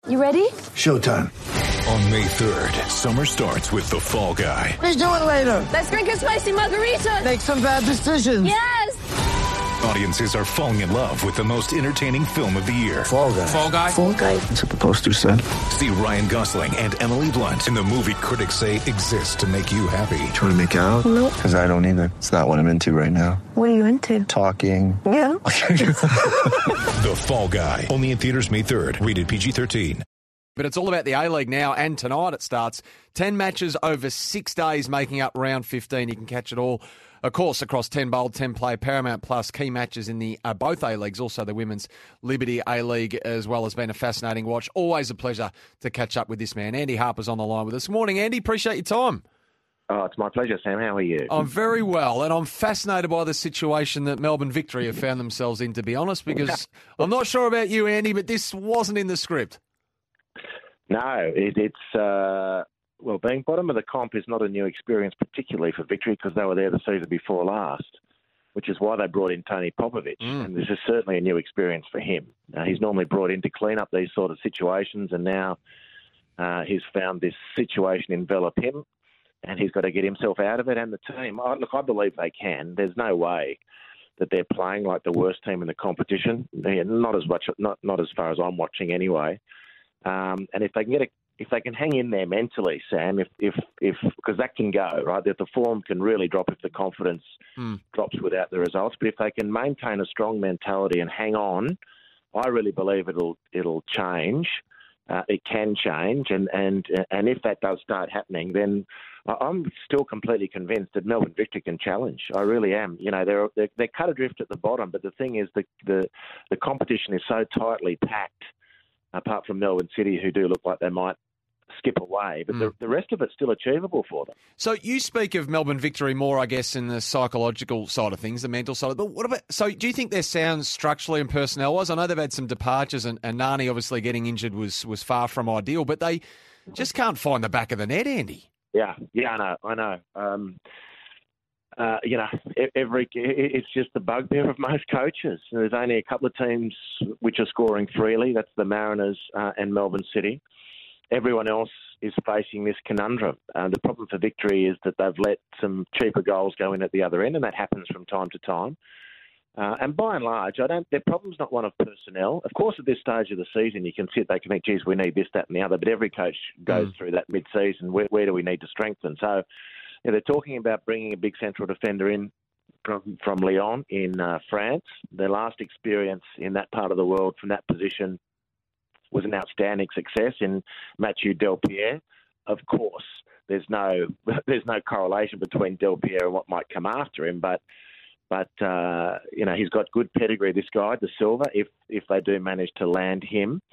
You ready? Showtime. On May 3rd, summer starts with The Fall Guy. Let's do it later. Let's drink a spicy margarita. Make some bad decisions. Yes! Audiences are falling in love with the most entertaining film of the year. Fall Guy. Fall Guy? Fall guy. That's what the poster said. See Ryan Gosling and Emily Blunt in the movie critics say exists to make you happy. Trying to make it out? Nope. Because I don't either. It's not what I'm into right now. What are you into? Talking. Yeah. The Fall Guy. Only in theaters May 3rd. Rated PG-13. But it's all about the A-League now, and tonight it starts. 10 matches over 6 days, making up round 15. You can catch it all, of course, across 10 bold, 10 play, Paramount Plus. Key matches in the both A-Leagues, also the Women's Liberty A-League, as well, has been a fascinating watch. Always a pleasure to catch up with this man. Andy Harper's on the line with us. Morning, Andy. Appreciate your time. Oh, it's my pleasure, Sam. How are you? I'm very well, and I'm fascinated by the situation that Melbourne Victory have found themselves in, to be honest, because I'm not sure about you, Andy, but this wasn't in the script. No, well, being bottom of the comp is not a new experience, particularly for Victory, because they were there the season before last, which is why they brought in Tony Popovich. And this is certainly a new experience for him. He's normally brought in to clean up these sort of situations, and now he's found this situation envelop him, and he's got to get himself out of it and the team. Look, I believe they can. There's no way that they're playing like the worst team in the competition. Not as much, not as far as I'm watching anyway. And if they can hang in there mentally, Sam, if because that can go, right, that the form can really drop if the confidence drops without the results. But if they can maintain a strong mentality and hang on, I really believe it'll change. It can change, and if that does start happening, then I'm still completely convinced that Melbourne Victory can challenge. I really am. You know, they're cut adrift at the bottom, but the thing is, the competition is so tightly packed. Apart from Melbourne City, who do look like they might skip away, but the rest of it's still achievable for them. So you speak of Melbourne Victory more, I guess, in the psychological side of things, the mental side. But what about? So do you think they're sound structurally and personnel-wise? I know they've had some departures, and Nani obviously getting injured was far from ideal, but they just can't find the back of the net, Andy. Yeah, I know. It's just the bugbear of most coaches. There's only a couple of teams which are scoring freely. That's the Mariners and Melbourne City. Everyone else is facing this conundrum. The problem for Victory is that they've let some cheaper goals go in at the other end, and that happens from time to time. And by and large, their problem's not one of personnel. Of course, at this stage of the season, you can they can think, geez, we need this, that, and the other. But every coach goes through that mid-season. Where do we need to strengthen? So, they're talking about bringing a big central defender in from Lyon in France. Their last experience in that part of the world from that position was an outstanding success in Mathieu Delpierre. Of course, there's no correlation between Delpierre and what might come after him, but he's got good pedigree. This guy, De Silva, if they do manage to land him,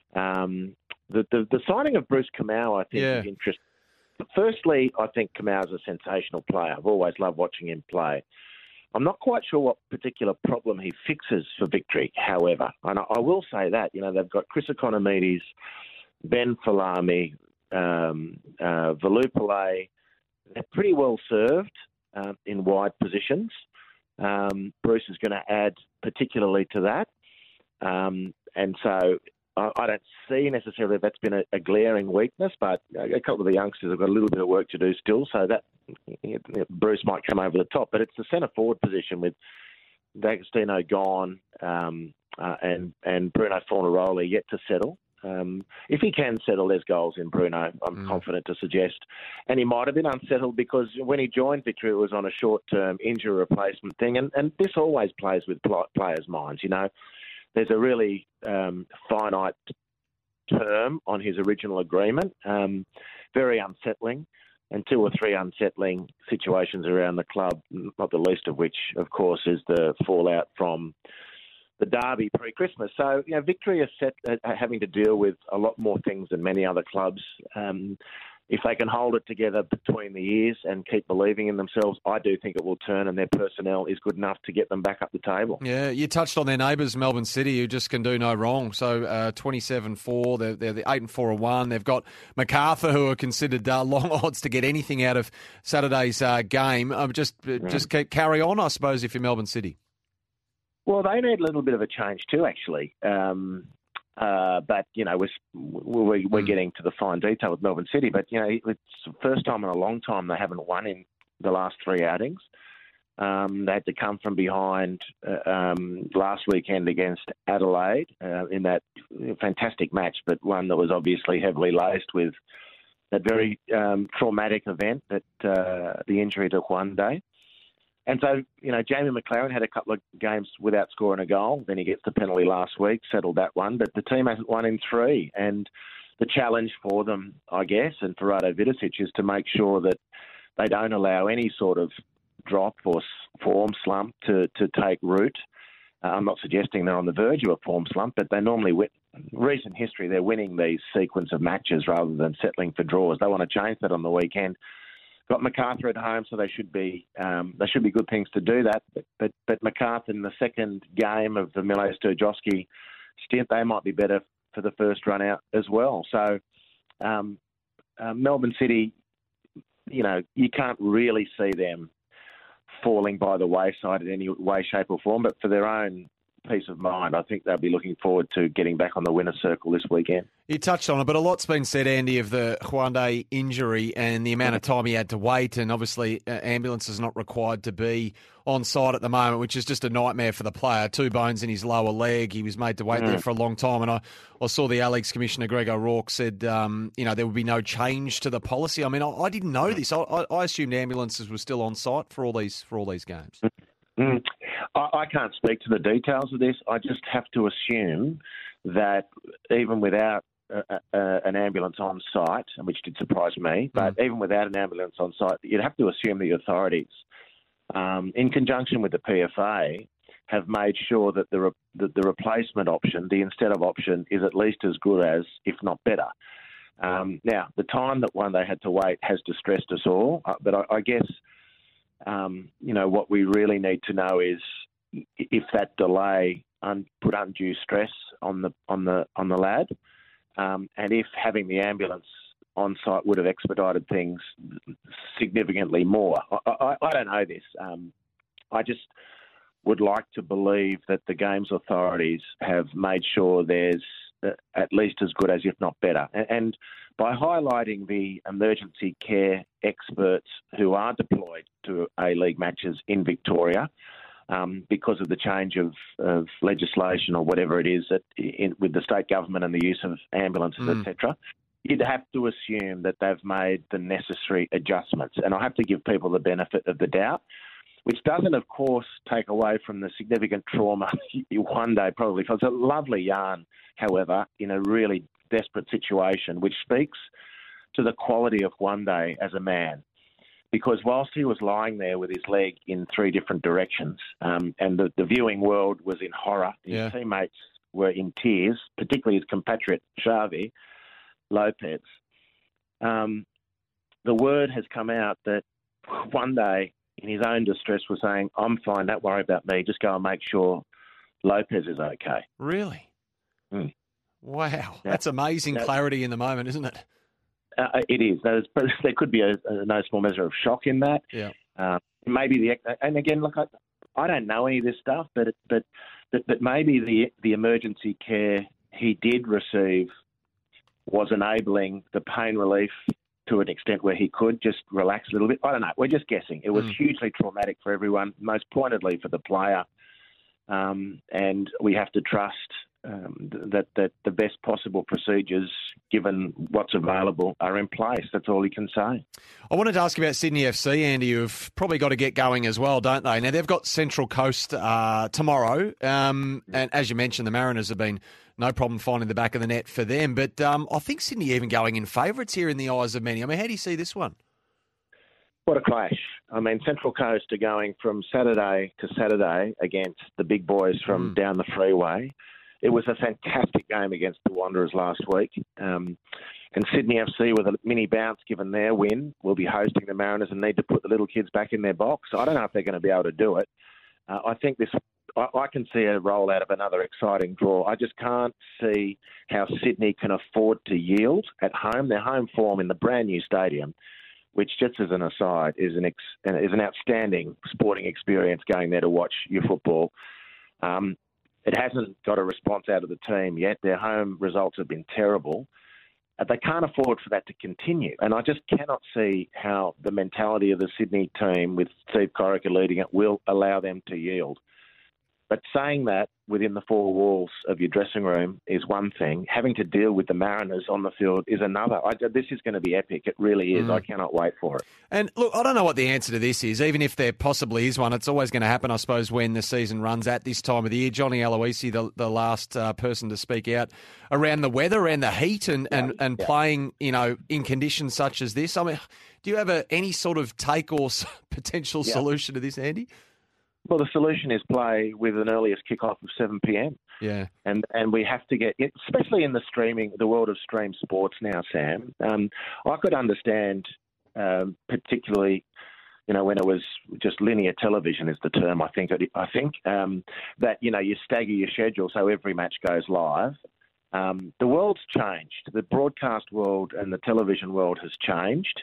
the signing of Bruce Kamau, I think, is interesting. Firstly, I think Kamau's a sensational player. I've always loved watching him play. I'm not quite sure what particular problem he fixes for Victory, however. And I will say that, they've got Chris Economides, Ben Falami, Valupale. They're pretty well served in wide positions. Bruce is going to add particularly to that. And so I don't see necessarily that's been a glaring weakness, but a couple of the youngsters have got a little bit of work to do still, so that Bruce might come over the top. But it's the centre forward position with D'Agostino gone and Bruno Fornaroli yet to settle. If he can settle, there's goals in Bruno, I'm confident to suggest. And he might have been unsettled because when he joined Victory, it was on a short-term injury replacement thing, and this always plays with players' minds, There's a really finite term on his original agreement, very unsettling, and 2 or 3 unsettling situations around the club, not the least of which, of course, is the fallout from the derby pre-Christmas. So, Victory is having to deal with a lot more things than many other clubs. If they can hold it together between the years and keep believing in themselves, I do think it will turn, and their personnel is good enough to get them back up the table. Yeah, you touched on their neighbours, Melbourne City, who just can do no wrong. So 27-4, they're the 8-4-1. They've got Macarthur, who are considered long odds to get anything out of Saturday's game. Just carry on, I suppose, if you're Melbourne City. Well, they need a little bit of a change too, actually. But, we're getting to the fine detail with Melbourne City. But, it's the first time in a long time they haven't won in the last three outings. They had to come from behind last weekend against Adelaide in that fantastic match, but one that was obviously heavily laced with that very traumatic event, that the injury to Juande. And so, Jamie McLaren had a couple of games without scoring a goal. Then he gets the penalty last week, settled that one. But the team hasn't won in three. And the challenge for them, I guess, and for Rado Vidicic is to make sure that they don't allow any sort of drop or form slump to take root. I'm not suggesting they're on the verge of a form slump, but they normally win. Recent history, they're winning these sequence of matches rather than settling for draws. They want to change that on the weekend. Got Macarthur at home, so they should be good things to do that. But Macarthur in the second game of the Milo Sturjowski stint, they might be better for the first run out as well. So Melbourne City, you can't really see them falling by the wayside in any way, shape or form, but for their own peace of mind, I think they'll be looking forward to getting back on the winner's circle this weekend. You touched on it, but a lot's been said, Andy, of the Juande injury and the amount of time he had to wait, and obviously ambulance is not required to be on site at the moment, which is just a nightmare for the player. 2 bones in his lower leg. He was made to wait there for a long time, and I saw the A-League's Commissioner Greg O'Rourke said, there would be no change to the policy. I mean, I didn't know this. I assumed ambulances were still on site for all these games. I can't speak to the details of this. I just have to assume that even without an ambulance on site, which did surprise me, but even without an ambulance on site, you'd have to assume the authorities, in conjunction with the PFA, have made sure that the replacement option, the instead of option, is at least as good as, if not better. Now, the time that one they had to wait has distressed us all, but I guess what we really need to know is if that delay put undue stress on the lad, and if having the ambulance on site would have expedited things significantly more. I don't know this. I just would like to believe that the games authorities have made sure there's at least as good as, if not better. And by highlighting the emergency care experts who are deployed to A-League matches in Victoria, because of the change of legislation or whatever it is with the state government and the use of ambulances, etc., you'd have to assume that they've made the necessary adjustments. And I have to give people the benefit of the doubt, which doesn't, of course, take away from the significant trauma one day probably felt. It's a lovely yarn, however, in a really desperate situation, which speaks to the quality of Juande as a man. Because whilst he was lying there with his leg in 3 different directions, and the viewing world was in horror, his teammates were in tears, particularly his compatriot Xavi Lopez, the word has come out that Juande, in his own distress, was saying, "I'm fine, don't worry about me, just go and make sure Lopez is okay." Really? Wow. That's amazing clarity in the moment, isn't it? It is. There could be a no small measure of shock in that. Yeah. Maybe and again, look, I don't know any of this stuff, but maybe the emergency care he did receive was enabling the pain relief to an extent where he could just relax a little bit. I don't know. We're just guessing. It was hugely traumatic for everyone, most pointedly for the player, and we have to trust that the best possible procedures, given what's available, are in place. That's all he can say. I wanted to ask you about Sydney FC, Andy, who've probably got to get going as well, don't they? Now, they've got Central Coast tomorrow, and as you mentioned, the Mariners have been no problem finding the back of the net for them, but I think Sydney even going in favourites here in the eyes of many. I mean, how do you see this one? What a clash. I mean, Central Coast are going from Saturday to Saturday against the big boys from down the freeway. It was a fantastic game against the Wanderers last week. And Sydney FC, with a mini bounce given their win, will be hosting the Mariners and need to put the little kids back in their box. I don't know if they're going to be able to do it. I think I can see a rollout of another exciting draw. I just can't see how Sydney can afford to yield at home. Their home form in the brand new stadium, which, just as an aside, is an outstanding sporting experience going there to watch your football. It hasn't got a response out of the team yet. Their home results have been terrible. They can't afford for that to continue. And I just cannot see how the mentality of the Sydney team with Steve Corica leading it will allow them to yield. But saying that within the four walls of your dressing room is one thing. Having to deal with the Mariners on the field is another. This is going to be epic. It really is. I cannot wait for it. And look, I don't know what the answer to this is. Even if there possibly is one, it's always going to happen, I suppose, when the season runs at this time of the year. Johnny Aloisi, the last person to speak out around the weather and the heat and playing, in conditions such as this. I mean, do you have any sort of take or potential solution to this, Andy? Well, the solution is play with an earliest kickoff of 7 p.m. Yeah. And we have to get, especially in the world of stream sports now, Sam, I could understand particularly, when it was just linear television is the term, I think that, you stagger your schedule so every match goes live. The world's changed. The broadcast world and the television world has changed.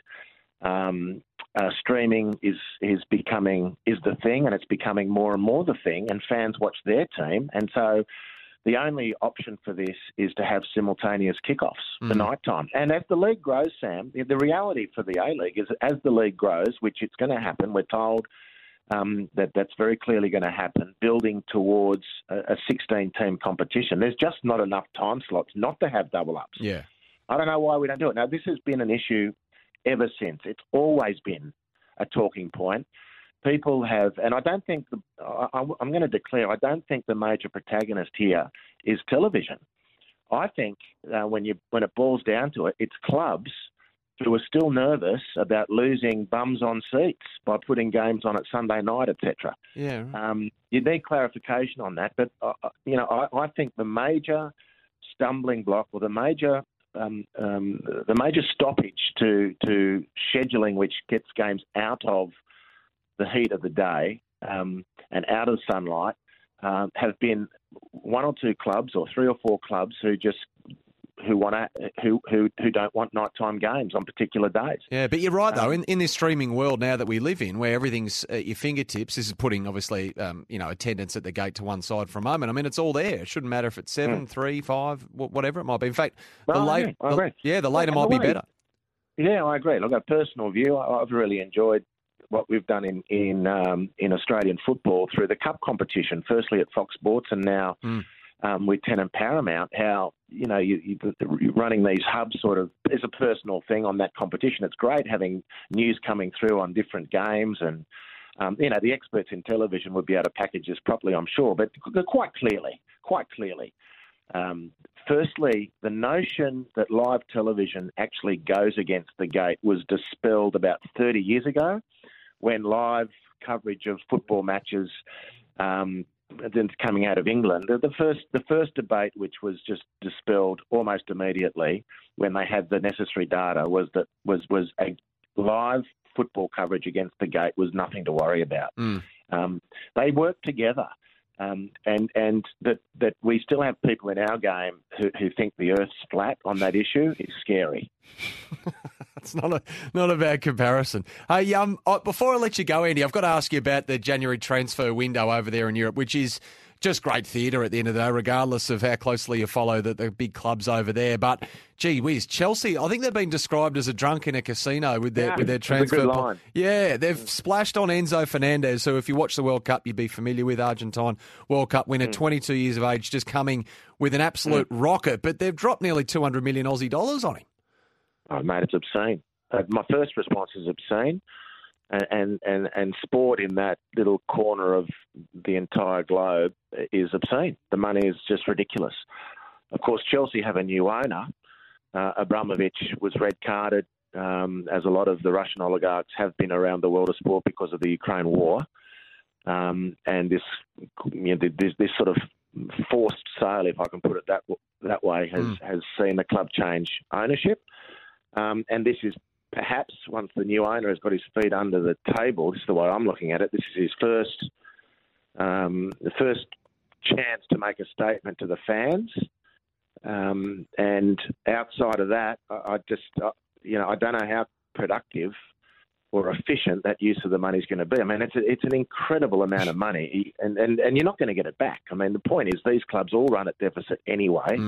Streaming is the thing, and it's becoming more and more the thing, and fans watch their team. And so the only option for this is to have simultaneous kickoffs for night time. And as the league grows, Sam, the reality for the A-League is as the league grows, which it's going to happen, we're told that's very clearly going to happen, building towards a 16-team competition. There's just not enough time slots not to have double-ups. Yeah. I don't know why we don't do it. Now, this has been an issue ever since. It's always been a talking point. People have, and I don't think, I'm going to declare, I don't think the major protagonist here is television. I think when it boils down to it, it's clubs who are still nervous about losing bums on seats by putting games on at Sunday night, etc. Yeah. You need clarification on that, but I think the major stumbling block or the major stoppage to scheduling, which gets games out of the heat of the day and out of sunlight, have been one or two clubs or three or four clubs who don't want nighttime games on particular days. Yeah, but you're right though. In this streaming world now that we live in, where everything's at your fingertips, this is putting obviously attendance at the gate to one side for a moment. I mean, it's all there. It shouldn't matter if it's 7, 3, 5, whatever it might be. In fact, the later might be better. Yeah, I agree. Look, a personal view, I've really enjoyed what we've done in Australian football through the Cup competition. Firstly at Fox Sports, and now with Ten and Paramount. How you running these hubs sort of is a personal thing on that competition. It's great having news coming through on different games, and the experts in television would be able to package this properly, I'm sure. But quite clearly. Firstly, the notion that live television actually goes against the gate was dispelled about 30 years ago, when live coverage of football matches coming out of England, the first debate, which was just dispelled almost immediately when they had the necessary data, was a live football coverage against the gate was nothing to worry about. They work together. And that we still have people in our game who think the Earth's flat on that issue is scary. It's not a bad comparison. Hey, before I let you go, Andy, I've got to ask you about the January transfer window over there in Europe, which is just great theatre at the end of the day, regardless of how closely you follow the big clubs over there. But, gee whiz, Chelsea, I think they've been described as a drunk in a casino with their transfer. That's a good line. Yeah, they've splashed on Enzo Fernandez, who if you watch the World Cup, you'd be familiar with, Argentine World Cup winner, 22 years of age, just coming with an absolute rocket. But they've dropped nearly 200 million Aussie dollars on him. Oh, mate, it's obscene. My first response is obscene. And sport in that little corner of the entire globe is obscene. The money is just ridiculous. Of course, Chelsea have a new owner. Abramovich was red-carded, as a lot of the Russian oligarchs have been around the world of sport because of the Ukraine war. And this sort of forced sale, if I can put it that way, has seen the club change ownership. And this is perhaps once the new owner has got his feet under the table, this is the way I'm looking at it, this is his the first chance to make a statement to the fans. And outside of that, I don't know how productive or efficient that use of the money is going to be. I mean, it's an incredible amount of money, and you're not going to get it back. I mean, the point is these clubs all run at deficit anyway.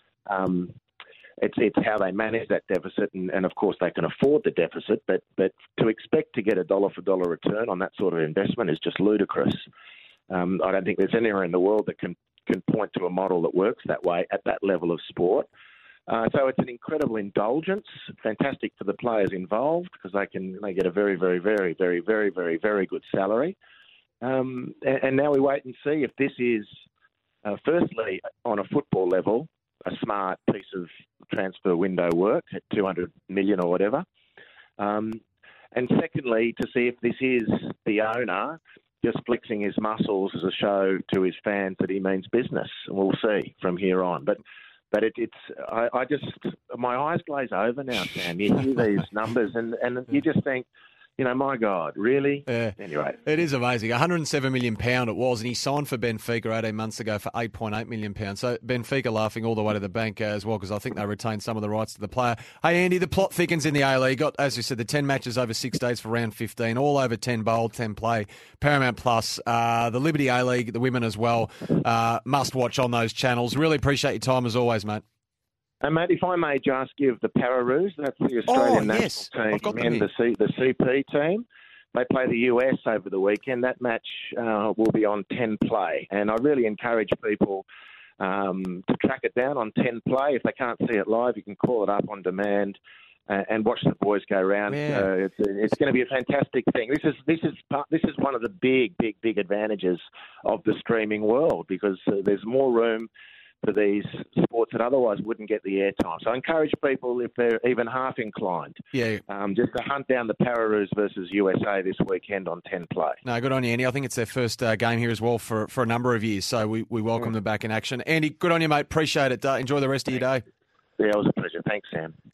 It's how they manage that deficit, and of course they can afford the deficit. But to expect to get a dollar for dollar return on that sort of investment is just ludicrous. I don't think there's anywhere in the world that can point to a model that works that way at that level of sport. So it's an incredible indulgence, fantastic for the players involved because they get a very, very, very, very, very, very, very good salary. And now we wait and see if this is, firstly, on a football level, a smart piece of transfer window work at 200 million or whatever. And secondly, to see if this is the owner just flexing his muscles as a show to his fans that he means business. And we'll see from here on. But I just, my eyes glaze over now, Sam. You hear these numbers and you just think, my God, really? Yeah. Anyway. It is amazing. £107 million it was, and he signed for Benfica 18 months ago for £8.8 million. So Benfica laughing all the way to the bank as well because I think they retained some of the rights to the player. Hey, Andy, the plot thickens in the A-League. Got, as you said, the 10 matches over 6 days for round 15, all over 10 bowl, 10 play, Paramount Plus, the Liberty A-League, the women as well. Must watch on those channels. Really appreciate your time as always, mate. And, mate, if I may just give the Pararoos, that's the Australian national team, and the CP team. They play the US over the weekend. That match will be on 10 play. And I really encourage people to track it down on 10 play. If they can't see it live, you can call it up on demand and watch the boys go round. Yeah. It's going to be a fantastic thing. This is one of the big advantages of the streaming world because there's more room for these sports that otherwise wouldn't get the airtime. So I encourage people, if they're even half inclined, just to hunt down the Pararoos versus USA this weekend on 10 play. No, good on you, Andy. I think it's their first game here as well for a number of years, so we welcome them back in action. Andy, good on you, mate. Appreciate it. Enjoy the rest of your day. Yeah, it was a pleasure. Thanks, Sam.